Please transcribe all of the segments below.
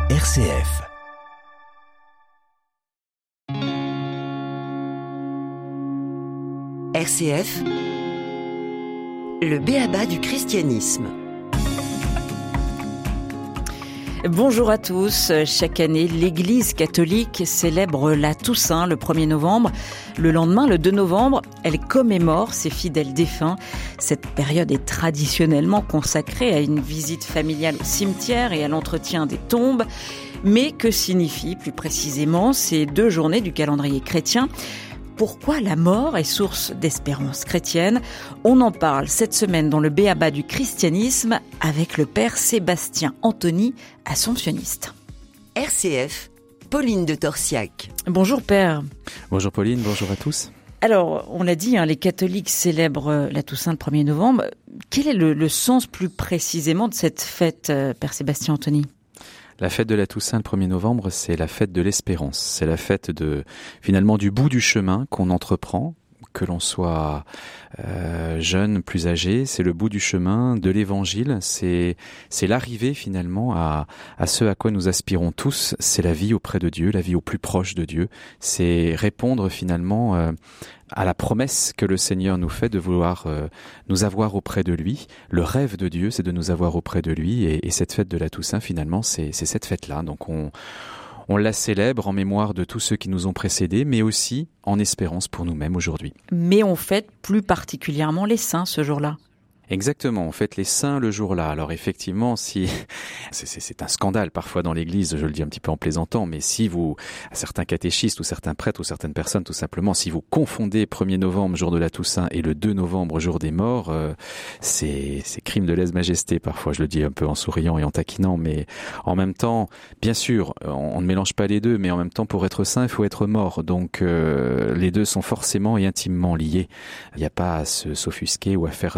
RCF. RCF, le b.a.-ba du christianisme. Bonjour à tous. Chaque année, l'Église catholique célèbre la Toussaint le 1er novembre. Le lendemain, le 2 novembre, elle commémore ses fidèles défunts. Cette période est traditionnellement consacrée à une visite familiale au cimetière et à l'entretien des tombes. Mais que signifient plus précisément ces deux journées du calendrier chrétien ? Pourquoi la mort est source d'espérance chrétienne ? On en parle cette semaine dans le b.a.-ba du christianisme avec le père Sébastien Antony, assomptionniste. RCF, Pauline de Torsiac. Bonjour père. Bonjour Pauline, bonjour à tous. Alors, on l'a dit, les catholiques célèbrent la Toussaint le 1er novembre. Quel est le sens plus précisément de cette fête, père Sébastien Antony ? La fête de la Toussaint le 1er novembre, c'est la fête de l'espérance. C'est la fête finalement du bout du chemin qu'on entreprend, que l'on soit jeune, plus âgé. C'est le bout du chemin de l'évangile. C'est l'arrivée finalement à ce à quoi nous aspirons tous. C'est la vie auprès de Dieu, la vie au plus proche de Dieu. C'est répondre finalement à la promesse que le Seigneur nous fait de vouloir nous avoir auprès de lui. Le rêve de Dieu, c'est de nous avoir auprès de lui. Et cette fête de la Toussaint, finalement, c'est cette fête-là. Donc on la célèbre en mémoire de tous ceux qui nous ont précédés, mais aussi en espérance pour nous-mêmes aujourd'hui. Mais on fête plus particulièrement les saints ce jour-là. Exactement, on fête les saints le jour-là. Alors effectivement, si c'est un scandale parfois dans l'Église, je le dis un petit peu en plaisantant, mais si certains catéchistes ou certains prêtres ou certaines personnes tout simplement, si vous confondez 1er novembre, jour de la Toussaint, et le 2 novembre, jour des morts, c'est crime de lèse-majesté parfois. Je le dis un peu en souriant et en taquinant, mais en même temps, bien sûr, on ne mélange pas les deux, mais en même temps, pour être saint, il faut être mort. Donc les deux sont forcément et intimement liés. Il n'y a pas à s'offusquer ou à faire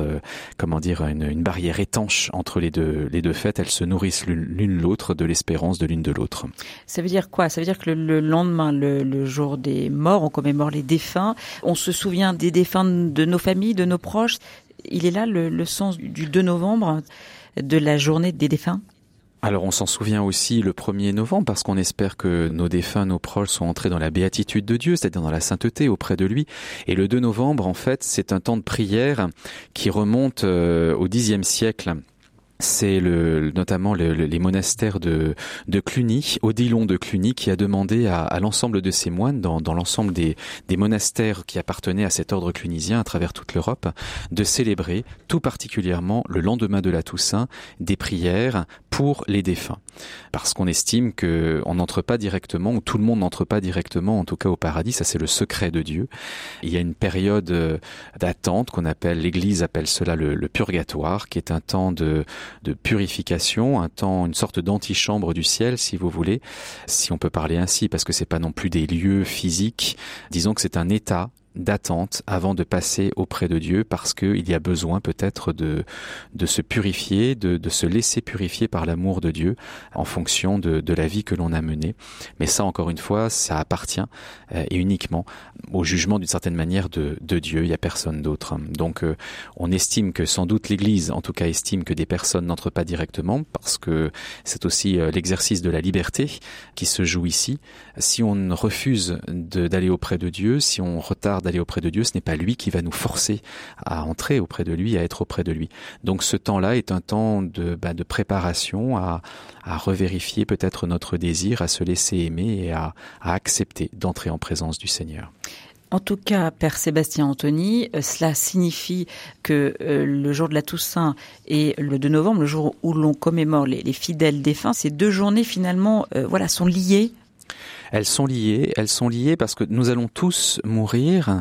une barrière étanche entre les deux fêtes. Elles se nourrissent l'une l'autre de l'espérance de l'une de l'autre. Ça veut dire quoi ? Ça veut dire que le lendemain, le jour des morts, on commémore les défunts. On se souvient des défunts de nos familles, de nos proches. Il est là le sens du 2 novembre, de la journée des défunts ? Alors on s'en souvient aussi le 1er novembre parce qu'on espère que nos défunts, nos proches sont entrés dans la béatitude de Dieu, c'est-à-dire dans la sainteté auprès de lui. Et le 2 novembre, en fait, c'est un temps de prière qui remonte au Xe siècle. C'est notamment les monastères de Cluny, Odilon de Cluny, qui a demandé à l'ensemble de ses moines, dans l'ensemble des monastères qui appartenaient à cet ordre clunisien à travers toute l'Europe, de célébrer tout particulièrement le lendemain de la Toussaint des prières pour les défunts. Parce qu'on estime qu'on n'entre pas directement, ou tout le monde n'entre pas directement, en tout cas au paradis, ça c'est le secret de Dieu. Il y a une période d'attente l'Église appelle cela le purgatoire, qui est un temps de purification, une sorte d'antichambre du ciel, si vous voulez, si on peut parler ainsi, parce que c'est pas non plus des lieux physiques. Disons que c'est un état d'attente avant de passer auprès de Dieu, parce qu'il y a besoin peut-être de se purifier, de se laisser purifier par l'amour de Dieu en fonction de la vie que l'on a menée. Mais ça, encore une fois, ça appartient et uniquement au jugement d'une certaine manière de Dieu. Il n'y a personne d'autre. Donc on estime que sans doute l'Église, en tout cas estime que des personnes n'entrent pas directement, parce que c'est aussi l'exercice de la liberté qui se joue ici. Si on refuse d'aller auprès de Dieu, si on retarde d'aller auprès de Dieu, ce n'est pas lui qui va nous forcer à entrer auprès de lui, à être auprès de lui. Donc ce temps-là est un temps de préparation à revérifier peut-être notre désir, à se laisser aimer et à accepter d'entrer en présence du Seigneur. En tout cas, père Sébastien Antony, cela signifie que le jour de la Toussaint et le 2 novembre, le jour où l'on commémore les fidèles défunts, ces deux journées finalement sont liées. Elles sont liées parce que nous allons tous mourir,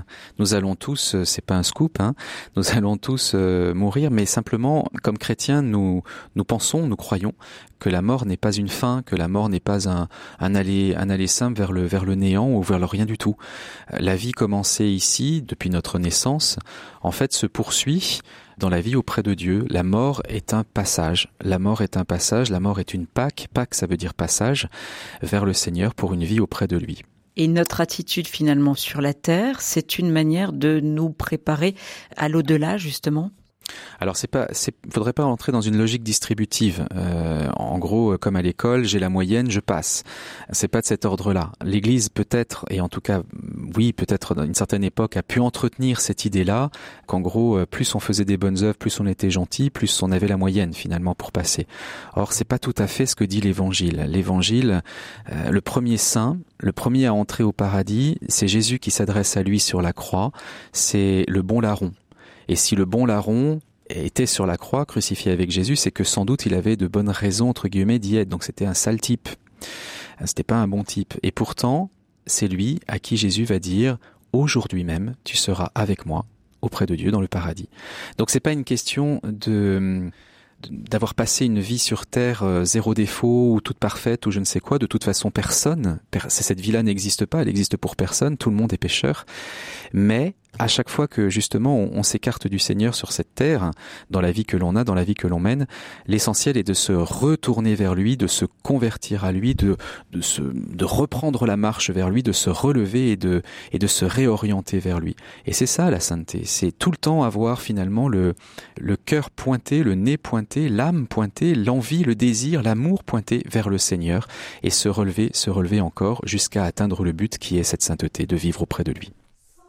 c'est pas un scoop, nous allons tous mourir, mais simplement, comme chrétiens, nous croyons que la mort n'est pas une fin, que la mort n'est pas un aller simple vers le néant ou vers le rien du tout. La vie commencée ici, depuis notre naissance, en fait se poursuit dans la vie auprès de Dieu. La mort est un passage. La mort est une Pâque. Pâque, ça veut dire passage vers le Seigneur pour une vie auprès de lui. Et notre attitude finalement sur la terre, c'est une manière de nous préparer à l'au-delà justement ? Alors faudrait pas entrer dans une logique distributive. En gros, comme à l'école, j'ai la moyenne, je passe. C'est pas de cet ordre-là. L'Église peut-être, et en tout cas, oui, peut-être dans une certaine époque, a pu entretenir cette idée-là, qu'en gros, plus on faisait des bonnes œuvres, plus on était gentil, plus on avait la moyenne finalement pour passer. Or, c'est pas tout à fait ce que dit l'Évangile. L'Évangile, le premier saint, le premier à entrer au paradis, c'est Jésus qui s'adresse à lui sur la croix. C'est le bon larron. Et si le bon larron était sur la croix, crucifié avec Jésus, c'est que sans doute il avait de bonnes raisons, entre guillemets, d'y être. Donc c'était un sale type. C'était pas un bon type. Et pourtant, c'est lui à qui Jésus va dire « Aujourd'hui même, tu seras avec moi auprès de Dieu dans le paradis ». Donc c'est pas une question d'avoir passé une vie sur terre zéro défaut ou toute parfaite ou je ne sais quoi. De toute façon, cette vie-là n'existe pas, elle existe pour personne, tout le monde est pécheur. Mais à chaque fois que justement on s'écarte du Seigneur sur cette terre, dans la vie que l'on a, dans la vie que l'on mène, l'essentiel est de se retourner vers lui, de se convertir à lui, de reprendre la marche vers lui, de se relever et de se réorienter vers lui. Et c'est ça la sainteté, c'est tout le temps avoir finalement le cœur pointé, le nez pointé, l'âme pointée, l'envie, le désir, l'amour pointé vers le Seigneur et se relever encore jusqu'à atteindre le but qui est cette sainteté, de vivre auprès de lui.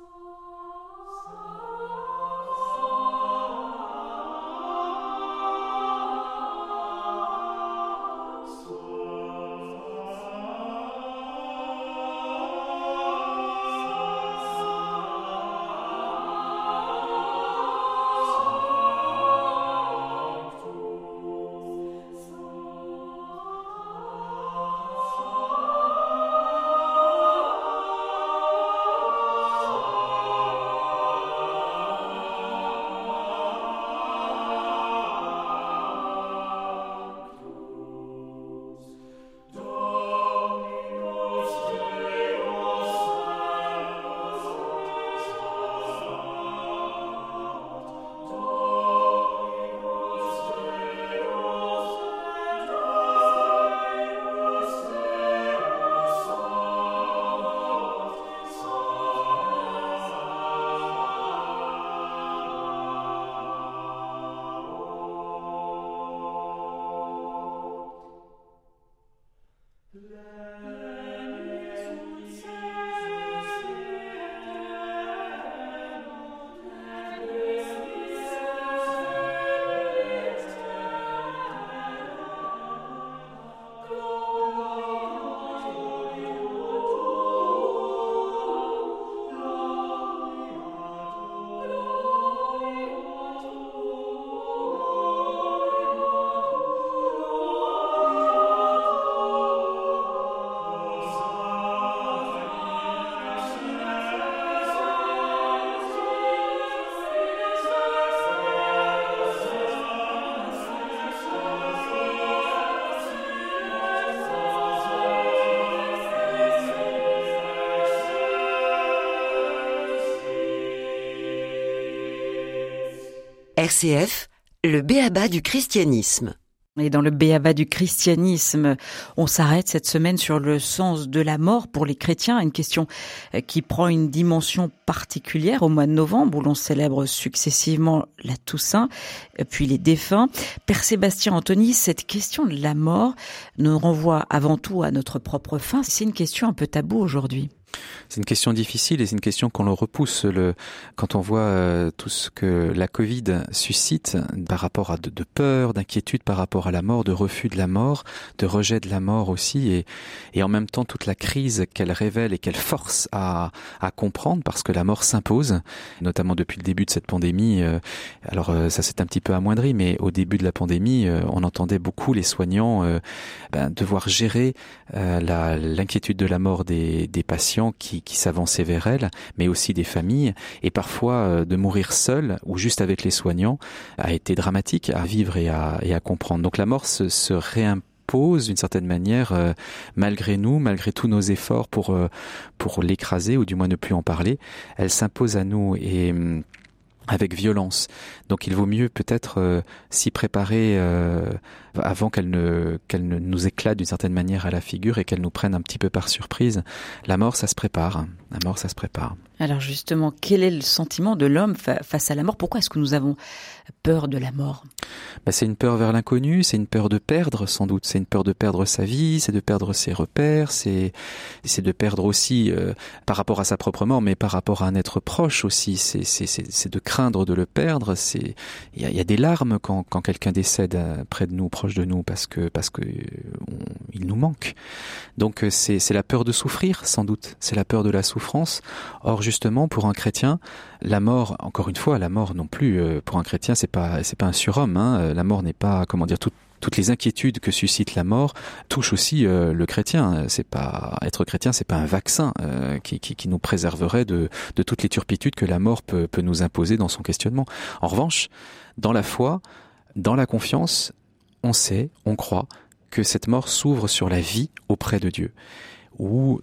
RCF, le b.a.-ba du christianisme. Et dans le b.a.-ba du christianisme, on s'arrête cette semaine sur le sens de la mort pour les chrétiens, une question qui prend une dimension particulière au mois de novembre où l'on célèbre successivement la Toussaint, puis les défunts. Père Sébastien Anthony, cette question de la mort nous renvoie avant tout à notre propre fin. C'est une question un peu taboue aujourd'hui. C'est une question difficile et c'est une question qu'on le repousse. Quand on voit tout ce que la Covid suscite par rapport à de peur, d'inquiétude par rapport à la mort, de refus de la mort, de rejet de la mort aussi, et en même temps toute la crise qu'elle révèle et qu'elle force à comprendre, parce que la mort s'impose, notamment depuis le début de cette pandémie. Alors ça s'est un petit peu amoindri, mais au début de la pandémie, on entendait beaucoup les soignants devoir gérer l'inquiétude de la mort des patients qui s'avançaient vers elle, mais aussi des familles, et parfois de mourir seul ou juste avec les soignants a été dramatique à vivre et à comprendre. Donc la mort se réimpose d'une certaine manière, malgré nous, malgré tous nos efforts pour l'écraser ou du moins ne plus en parler. Elle s'impose à nous et avec violence. Donc il vaut mieux peut-être s'y préparer avant qu'elle ne nous éclate d'une certaine manière à la figure et qu'elle nous prenne un petit peu par surprise. La mort, ça se prépare. La mort, ça se prépare. Alors justement, quel est le sentiment de l'homme face à la mort ? Pourquoi est-ce que nous avons peur de la mort ? C'est une peur vers l'inconnu, c'est une peur de perdre sans doute, c'est une peur de perdre sa vie, c'est de perdre ses repères, c'est de perdre aussi par rapport à sa propre mort, mais par rapport à un être proche aussi, c'est de craindre de le perdre, il y a des larmes quand quelqu'un décède près de nous, proche de nous, parce que il nous manque. Donc c'est la peur de souffrir sans doute, c'est la peur de la souffrance. Or justement pour un chrétien, la mort, encore une fois, la mort non plus pour un chrétien c'est pas un surhomme, hein. La mort n'est pas, toutes les inquiétudes que suscite la mort touchent aussi le chrétien. Être chrétien, c'est pas un vaccin qui nous préserverait de toutes les turpitudes que la mort peut nous imposer dans son questionnement. En revanche, dans la foi, dans la confiance, on croit que cette mort s'ouvre sur la vie auprès de Dieu. Ou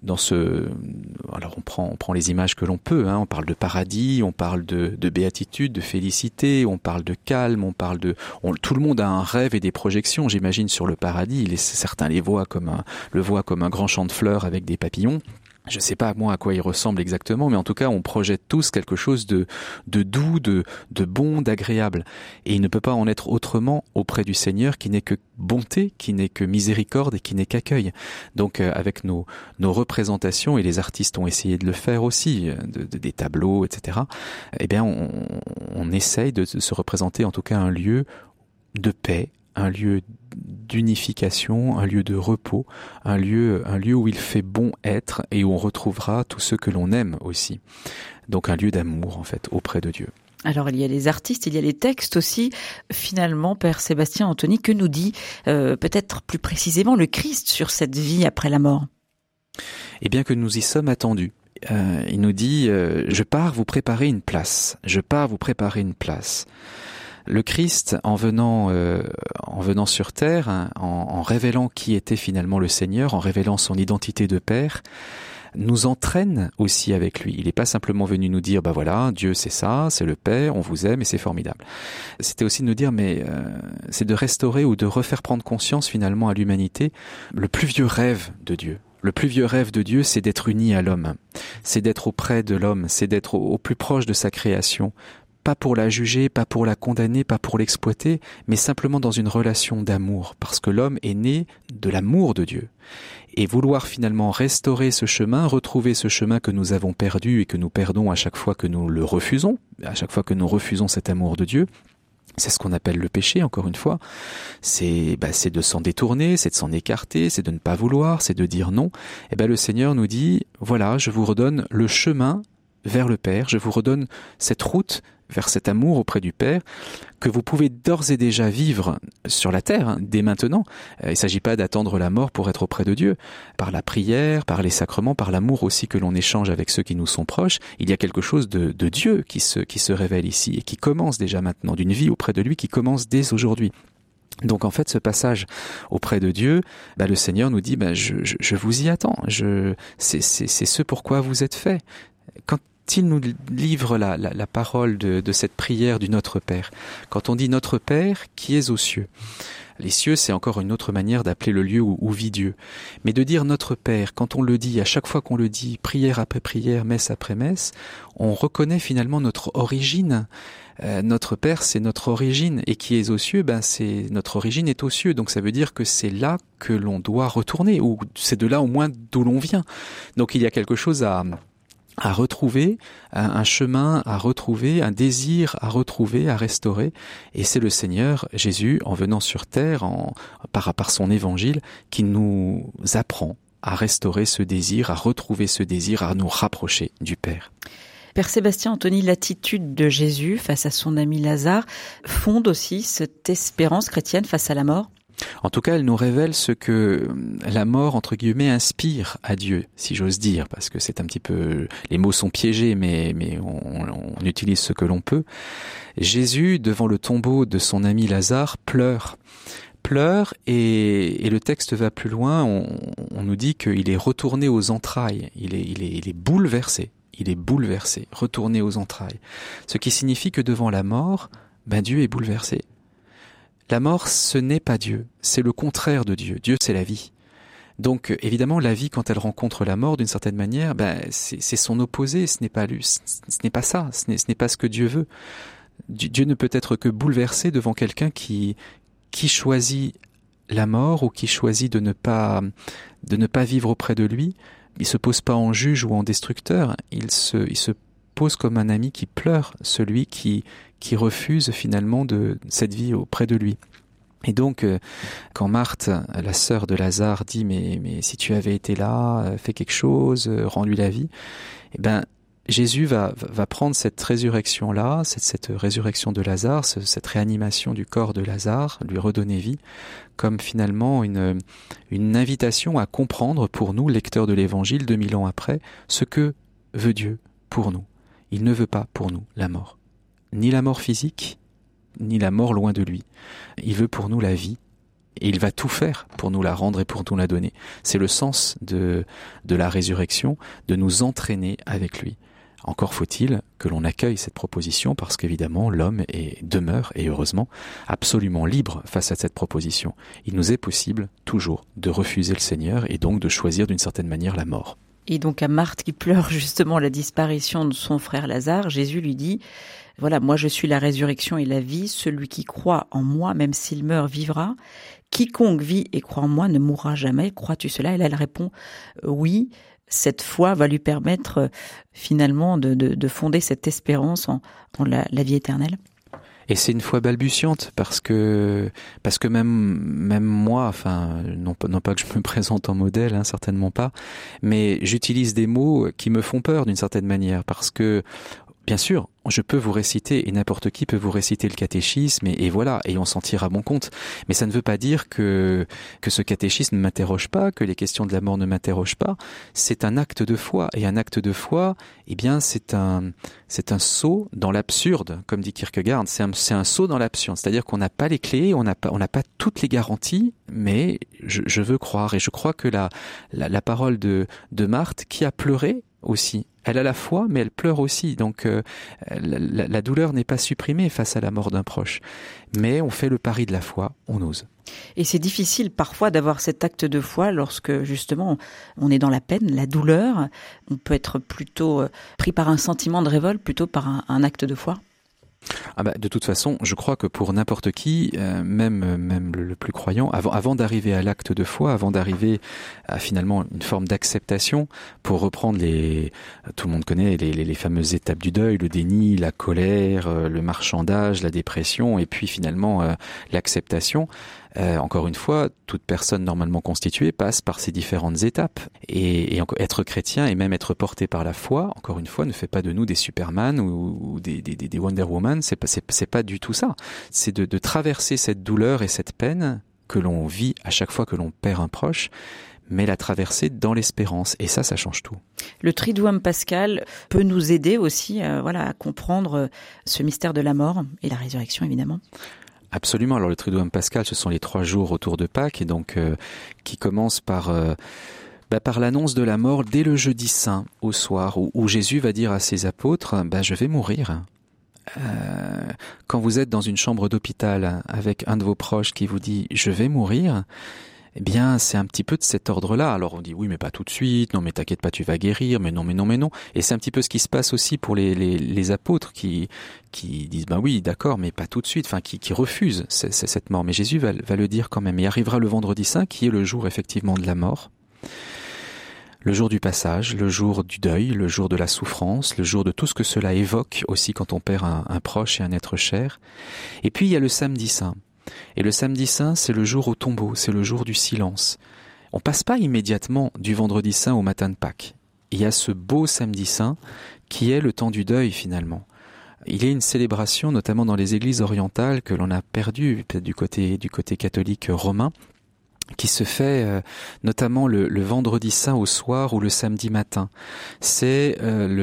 alors on prend les images que l'on peut, hein, on parle de paradis, on parle de béatitude, de félicité, on parle de calme, tout le monde a un rêve et des projections, j'imagine, sur le paradis. Certains le voient comme un grand champ de fleurs avec des papillons. Je sais pas moi à quoi il ressemble exactement, mais en tout cas on projette tous quelque chose de doux, de bon, d'agréable. Et il ne peut pas en être autrement auprès du Seigneur qui n'est que bonté, qui n'est que miséricorde et qui n'est qu'accueil. Donc avec nos représentations, et les artistes ont essayé de le faire aussi, des tableaux, etc. Eh bien on essaye de se représenter en tout cas un lieu de paix, un lieu d'unification, un lieu de repos, un lieu où il fait bon être et où on retrouvera tout ce que l'on aime aussi. Donc un lieu d'amour en fait auprès de Dieu. Alors il y a les artistes, il y a les textes aussi. Finalement, Père Sébastien Anthony, que nous dit peut-être plus précisément le Christ sur cette vie après la mort ? Eh bien que nous y sommes attendus. Il nous dit « Je pars vous préparer une place. Je pars vous préparer une place ». Le Christ, en venant sur terre, hein, en révélant qui était finalement le Seigneur, en révélant son identité de Père, nous entraîne aussi avec lui. Il n'est pas simplement venu nous dire, voilà, Dieu c'est ça, c'est le Père, on vous aime et c'est formidable. C'était aussi de nous dire, c'est de restaurer ou de refaire prendre conscience finalement à l'humanité le plus vieux rêve de Dieu. Le plus vieux rêve de Dieu, c'est d'être uni à l'homme, c'est d'être auprès de l'homme, c'est d'être au plus proche de sa création. Pas pour la juger, pas pour la condamner, pas pour l'exploiter, mais simplement dans une relation d'amour, parce que l'homme est né de l'amour de Dieu. Et vouloir finalement restaurer ce chemin, retrouver ce chemin que nous avons perdu et que nous perdons à chaque fois que nous le refusons, à chaque fois que nous refusons cet amour de Dieu, c'est ce qu'on appelle le péché, encore une fois. C'est de s'en détourner, c'est de s'en écarter, c'est de ne pas vouloir, c'est de dire non. Et le Seigneur nous dit, voilà, je vous redonne le chemin vers le Père, je vous redonne cette route vers cet amour auprès du Père que vous pouvez d'ores et déjà vivre sur la terre, hein, dès maintenant. Il ne s'agit pas d'attendre la mort pour être auprès de Dieu. Par la prière, par les sacrements, par l'amour aussi que l'on échange avec ceux qui nous sont proches, il y a quelque chose de Dieu qui se révèle ici et qui commence déjà maintenant, d'une vie auprès de lui qui commence dès aujourd'hui. Donc en fait, ce passage auprès de Dieu, le Seigneur nous dit, je vous y attends, c'est ce pourquoi vous êtes fait. Quand il nous livre la parole de cette prière du Notre Père, quand on dit Notre Père qui es aux cieux, les cieux c'est encore une autre manière d'appeler le lieu où vit Dieu, mais de dire Notre Père, quand on le dit, à chaque fois qu'on le dit, prière après prière, messe après messe, on reconnaît finalement notre origine. Notre Père, c'est notre origine, et qui est aux cieux, c'est notre origine est aux cieux, donc ça veut dire que c'est là que l'on doit retourner, ou c'est de là au moins d'où l'on vient. Donc il y a quelque chose à retrouver, un chemin à retrouver, un désir à retrouver, à restaurer. Et c'est le Seigneur Jésus, en venant sur terre, par son évangile, qui nous apprend à restaurer ce désir, à retrouver ce désir, à nous rapprocher du Père. Père Sébastien Anthony, l'attitude de Jésus face à son ami Lazare fonde aussi cette espérance chrétienne face à la mort ? En tout cas, elle nous révèle ce que la mort, entre guillemets, inspire à Dieu, si j'ose dire, parce que c'est un petit peu... Les mots sont piégés, mais on utilise ce que l'on peut. Jésus, devant le tombeau de son ami Lazare, pleure et le texte va plus loin, on nous dit qu'il est retourné aux entrailles, il est bouleversé. il est bouleversé, retourné aux entrailles. Ce qui signifie que devant la mort, Dieu est bouleversé. La mort, ce n'est pas Dieu, c'est le contraire de Dieu. Dieu, c'est la vie. Donc, évidemment, la vie, quand elle rencontre la mort, d'une certaine manière, c'est son opposé, ce n'est pas lui, ce n'est pas ça, ce n'est pas ce que Dieu veut. Dieu ne peut être que bouleversé devant quelqu'un qui choisit la mort ou qui choisit de ne pas vivre auprès de lui. Il se pose pas en juge ou en destructeur, il se pose comme un ami qui pleure celui qui refuse finalement de cette vie auprès de lui. Et donc, quand Marthe, la sœur de Lazare, dit mais si tu avais été là, fais quelque chose, rends-lui la vie, Jésus va prendre cette résurrection-là, cette résurrection de Lazare, cette réanimation du corps de Lazare, lui redonner vie, comme finalement une invitation à comprendre pour nous, lecteurs de l'Évangile, 2000 ans après, ce que veut Dieu pour nous. Il ne veut pas pour nous la mort. Ni la mort physique, ni la mort loin de lui. Il veut pour nous la vie. Et il va tout faire pour nous la rendre et pour nous la donner. C'est le sens de la résurrection, de nous entraîner avec lui. Encore faut-il que l'on accueille cette proposition parce qu'évidemment l'homme demeure, et heureusement, absolument libre face à cette proposition. Il nous est possible toujours de refuser le Seigneur et donc de choisir d'une certaine manière la mort. Et donc à Marthe qui pleure justement la disparition de son frère Lazare, Jésus lui dit « Voilà, moi je suis la résurrection et la vie, celui qui croit en moi, même s'il meurt, vivra. Quiconque vit et croit en moi ne mourra jamais. Crois-tu cela ?» Et là elle répond « Oui ». Cette foi va lui permettre finalement de fonder cette espérance en la vie éternelle. Et c'est une foi balbutiante parce que même moi, non pas que je me présente en modèle, certainement pas, mais j'utilise des mots qui me font peur d'une certaine manière parce que bien sûr, je peux vous réciter, et n'importe qui peut vous réciter le catéchisme, et voilà, et on s'en tire à bon compte. Mais ça ne veut pas dire que ce catéchisme ne m'interroge pas, que les questions de la mort ne m'interrogent pas. C'est un acte de foi, et un acte de foi, c'est un saut dans l'absurde, comme dit Kierkegaard. C'est un saut dans l'absurde, c'est-à-dire qu'on n'a pas les clés, on n'a pas toutes les garanties, mais je veux croire, et je crois que la parole de Marthe, qui a pleuré aussi. Elle a la foi, mais elle pleure aussi. Donc la douleur n'est pas supprimée face à la mort d'un proche. Mais on fait le pari de la foi, on ose. Et c'est difficile parfois d'avoir cet acte de foi lorsque justement on est dans la peine, la douleur. On peut être plutôt pris par un sentiment de révolte plutôt par un acte de foi. De toute façon, je crois que pour n'importe qui, même le plus croyant, avant d'arriver à l'acte de foi, avant d'arriver à finalement une forme d'acceptation, pour reprendre tout le monde connaît les fameuses étapes du deuil, le déni, la colère, le marchandage, la dépression, et puis finalement l'acceptation. Encore une fois, toute personne normalement constituée passe par ces différentes étapes. Et être chrétien et même être porté par la foi, encore une fois, ne fait pas de nous des Superman ou des Wonder Woman. C'est pas du tout ça. C'est de traverser cette douleur et cette peine que l'on vit à chaque fois que l'on perd un proche, mais la traverser dans l'espérance. Et ça change tout. Le Triduum pascal peut nous aider aussi à comprendre ce mystère de la mort et la résurrection, évidemment. Absolument. Alors le Triduum pascal, ce sont les 3 jours autour de Pâques, et donc qui commencent par l'annonce de la mort dès le jeudi saint au soir, où Jésus va dire à ses apôtres je vais mourir. Quand vous êtes dans une chambre d'hôpital avec un de vos proches qui vous dit je vais mourir, eh bien, c'est un petit peu de cet ordre-là. Alors on dit oui, mais pas tout de suite. Non, mais t'inquiète pas, tu vas guérir. Mais non. Et c'est un petit peu ce qui se passe aussi pour les apôtres qui disent oui, d'accord, mais pas tout de suite. Qui refusent cette mort. Mais Jésus va le dire quand même. Et arrivera le vendredi saint, qui est le jour effectivement de la mort, le jour du passage, le jour du deuil, le jour de la souffrance, le jour de tout ce que cela évoque aussi quand on perd un proche et un être cher. Et puis il y a le samedi saint. Et le samedi saint, c'est le jour au tombeau, c'est le jour du silence. On passe pas immédiatement du vendredi saint au matin de Pâques. Il y a ce beau samedi saint qui est le temps du deuil finalement. Il y a une célébration, notamment dans les églises orientales, que l'on a perdue peut-être du côté catholique romain, qui se fait notamment le vendredi saint au soir ou le samedi matin. C'est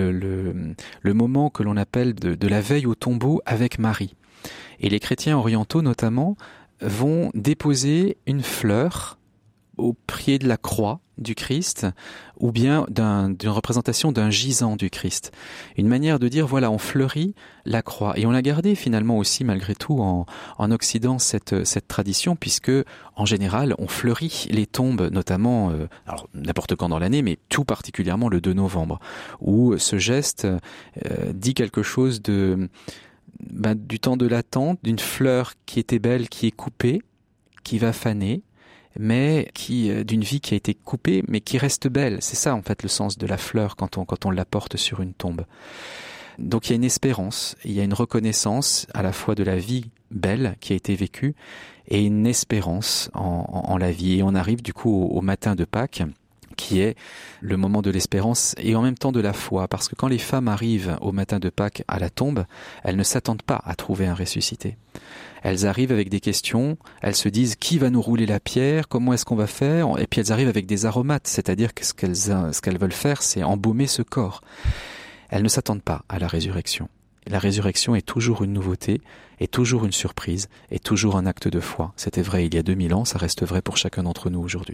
le moment que l'on appelle de la veille au tombeau avec Marie. Et les chrétiens orientaux notamment vont déposer une fleur au pied de la croix du Christ, ou bien d'une représentation d'un gisant du Christ. Une manière de dire, voilà, on fleurit la croix. Et on l'a gardé finalement aussi, malgré tout, en Occident, cette tradition, puisque, en général, on fleurit les tombes, notamment, alors n'importe quand dans l'année, mais tout particulièrement le 2 novembre, où ce geste dit quelque chose du temps de l'attente, d'une fleur qui était belle, qui est coupée, qui va faner, mais d'une vie qui a été coupée, mais qui reste belle. C'est ça, en fait, le sens de la fleur quand on la porte sur une tombe. Donc il y a une espérance, il y a une reconnaissance à la fois de la vie belle qui a été vécue et une espérance en la vie. Et on arrive du coup au matin de Pâques, qui est le moment de l'espérance et en même temps de la foi. Parce que quand les femmes arrivent au matin de Pâques à la tombe, elles ne s'attendent pas à trouver un ressuscité. Elles arrivent avec des questions, elles se disent qui va nous rouler la pierre, comment est-ce qu'on va faire, et puis elles arrivent avec des aromates, c'est-à-dire que ce qu'elles veulent faire, c'est embaumer ce corps. Elles ne s'attendent pas à la résurrection. La résurrection est toujours une nouveauté, est toujours une surprise, est toujours un acte de foi. C'était vrai il y a 2000 ans, ça reste vrai pour chacun d'entre nous aujourd'hui.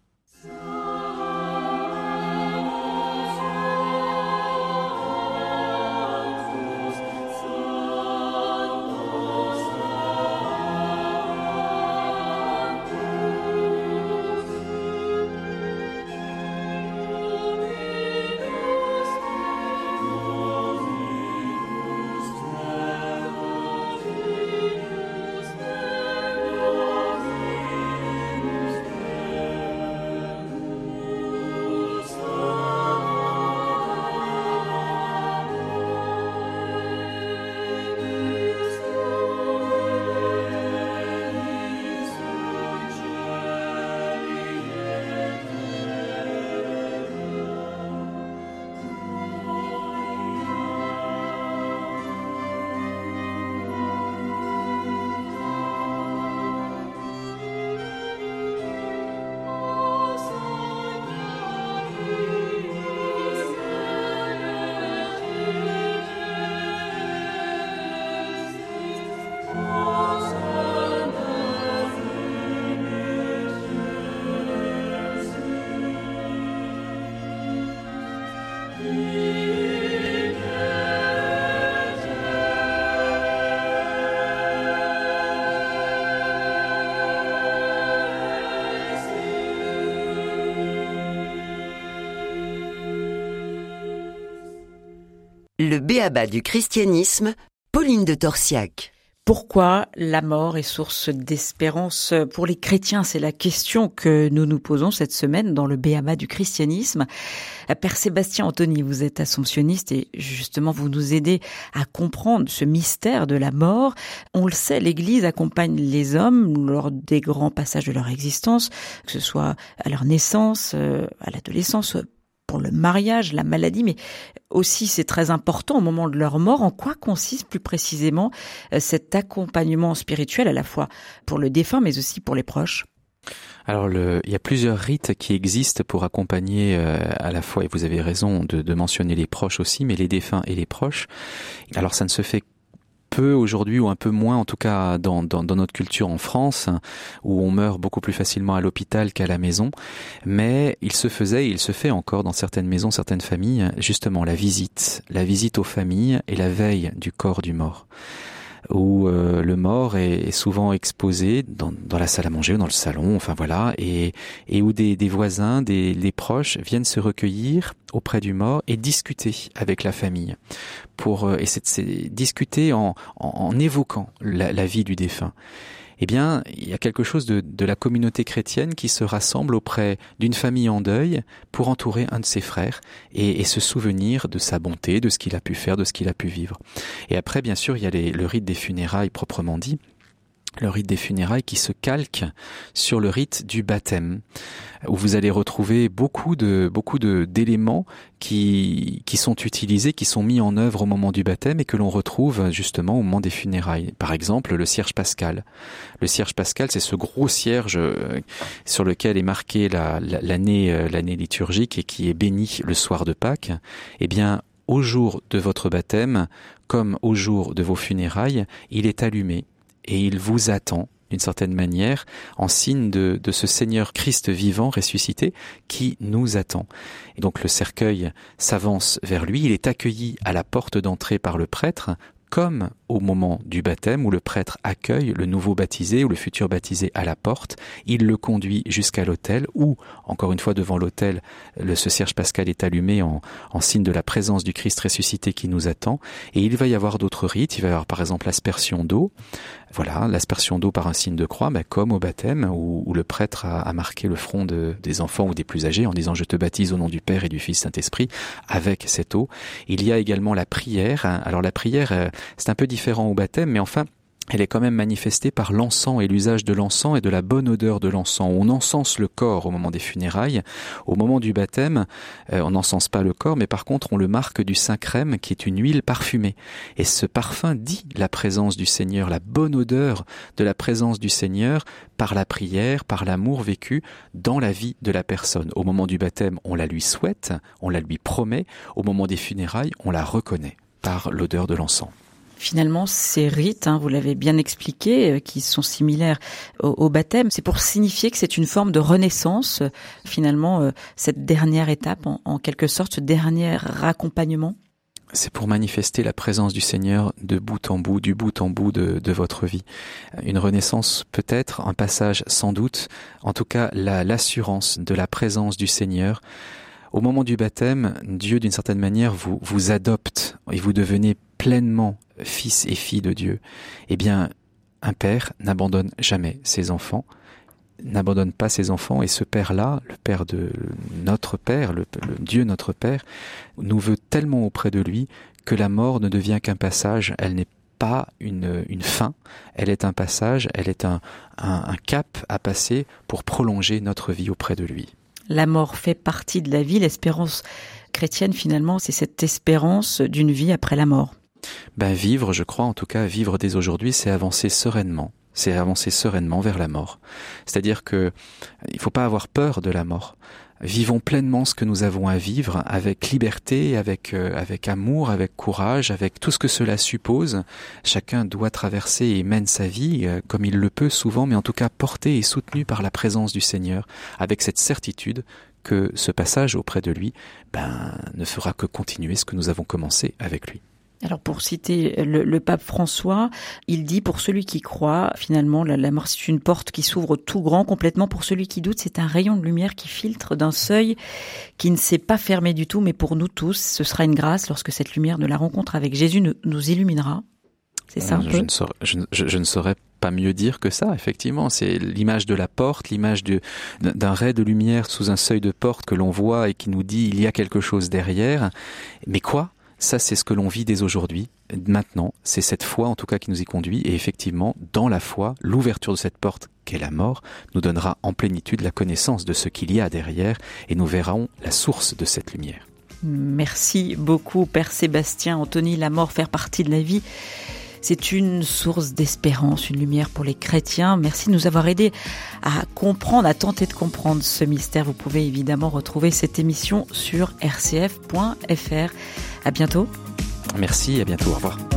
Le b.a.-ba du christianisme, Pauline de Torsiac. Pourquoi la mort est source d'espérance pour les chrétiens? C'est la question que nous nous posons cette semaine dans le b.a.-ba du christianisme. Père Sébastien Anthony, vous êtes assomptionniste et justement vous nous aidez à comprendre ce mystère de la mort. On le sait, l'Église accompagne les hommes lors des grands passages de leur existence, que ce soit à leur naissance, à l'adolescence, pour le mariage, la maladie, mais aussi c'est très important au moment de leur mort. En quoi consiste plus précisément cet accompagnement spirituel à la fois pour le défunt mais aussi pour les proches? Alors il y a plusieurs rites qui existent pour accompagner à la fois, et vous avez raison de mentionner les proches aussi, mais les défunts et les proches. Alors ça ne se fait peu aujourd'hui, ou un peu moins en tout cas dans notre culture en France, où on meurt beaucoup plus facilement à l'hôpital qu'à la maison, mais il se faisait et il se fait encore dans certaines maisons, certaines familles, justement la visite aux familles et la veille du corps du mort, où le mort est souvent exposé dans la salle à manger ou dans le salon, enfin voilà, et où des voisins, des proches viennent se recueillir auprès du mort et discuter avec la famille, et c'est discuter en évoquant la vie du défunt. Eh bien, il y a quelque chose de la communauté chrétienne qui se rassemble auprès d'une famille en deuil pour entourer un de ses frères et se souvenir de sa bonté, de ce qu'il a pu faire, de ce qu'il a pu vivre. Et après, bien sûr, il y a le rite des funérailles proprement dit. Le rite des funérailles qui se calque sur le rite du baptême, où vous allez retrouver beaucoup d'éléments qui sont utilisés, qui sont mis en œuvre au moment du baptême et que l'on retrouve justement au moment des funérailles. Par exemple, le cierge pascal. Le cierge pascal, c'est ce gros cierge sur lequel est marquée l'année liturgique et qui est béni le soir de Pâques. Eh bien, au jour de votre baptême, comme au jour de vos funérailles, il est allumé. Et il vous attend d'une certaine manière, en signe de ce Seigneur Christ vivant, ressuscité, qui nous attend. Et donc le cercueil s'avance vers lui, il est accueilli à la porte d'entrée par le prêtre, comme au moment du baptême où le prêtre accueille le nouveau baptisé ou le futur baptisé à la porte, il le conduit jusqu'à l'autel où, encore une fois devant l'autel, ce cierge pascal est allumé en signe de la présence du Christ ressuscité qui nous attend. Et il va y avoir d'autres rites, il va y avoir par exemple l'aspersion d'eau. Voilà, l'aspersion d'eau par un signe de croix, comme au baptême où le prêtre a marqué le front des enfants ou des plus âgés en disant « Je te baptise au nom du Père et du Fils Saint-Esprit » avec cette eau. Il y a également la prière. Alors la prière, c'est un peu différent au baptême, mais enfin, elle est quand même manifestée par l'encens et l'usage de l'encens et de la bonne odeur de l'encens. On encense le corps au moment des funérailles. Au moment du baptême, on n'encense pas le corps, mais par contre, on le marque du Saint-Crème, qui est une huile parfumée. Et ce parfum dit la présence du Seigneur, la bonne odeur de la présence du Seigneur par la prière, par l'amour vécu dans la vie de la personne. Au moment du baptême, on la lui souhaite, on la lui promet. Au moment des funérailles, on la reconnaît par l'odeur de l'encens. Finalement, ces rites, vous l'avez bien expliqué, qui sont similaires au baptême, c'est pour signifier que c'est une forme de renaissance, finalement, cette dernière étape, en quelque sorte, ce dernier raccompagnement. C'est pour manifester la présence du Seigneur de bout en bout, du bout en bout de votre vie. Une renaissance peut-être, un passage sans doute, en tout cas l'assurance de la présence du Seigneur. Au moment du baptême, Dieu, d'une certaine manière, vous adopte et vous devenez pleinement fils et filles de Dieu. Eh bien, un père n'abandonne jamais ses enfants, n'abandonne pas ses enfants, et ce père-là, le père de notre père, le Dieu notre père, nous veut tellement auprès de lui que la mort ne devient qu'un passage. Elle n'est pas une fin, elle est un passage, elle est un cap à passer pour prolonger notre vie auprès de lui. La mort fait partie de la vie, l'espérance chrétienne finalement, c'est cette espérance d'une vie après la mort. Vivre, je crois, en tout cas, vivre dès aujourd'hui, c'est avancer sereinement. C'est avancer sereinement vers la mort. C'est-à-dire que il faut pas avoir peur de la mort. Vivons pleinement ce que nous avons à vivre avec liberté, avec amour, avec courage, avec tout ce que cela suppose. Chacun doit traverser et mène sa vie comme il le peut souvent, mais en tout cas porté et soutenu par la présence du Seigneur, avec cette certitude que ce passage auprès de lui ne fera que continuer ce que nous avons commencé avec lui. Alors pour citer le pape François, il dit pour celui qui croit, finalement la mort c'est une porte qui s'ouvre tout grand complètement. Pour celui qui doute, c'est un rayon de lumière qui filtre d'un seuil qui ne s'est pas fermé du tout, mais pour nous tous, ce sera une grâce lorsque cette lumière de la rencontre avec Jésus nous illuminera. C'est ça un peu ? Je ne saurais pas mieux dire que ça, effectivement. C'est l'image de la porte, l'image d'un ray de lumière sous un seuil de porte que l'on voit et qui nous dit il y a quelque chose derrière. Mais quoi ? Ça, c'est ce que l'on vit dès aujourd'hui. Maintenant, c'est cette foi, en tout cas, qui nous y conduit. Et effectivement, dans la foi, l'ouverture de cette porte qu'est la mort nous donnera en plénitude la connaissance de ce qu'il y a derrière et nous verrons la source de cette lumière. Merci beaucoup, Père Sébastien. Anthony, la mort fait partie de la vie. C'est une source d'espérance, une lumière pour les chrétiens. Merci de nous avoir aidés à comprendre, à tenter de comprendre ce mystère. Vous pouvez évidemment retrouver cette émission sur rcf.fr. À bientôt. Merci, à bientôt. Au revoir.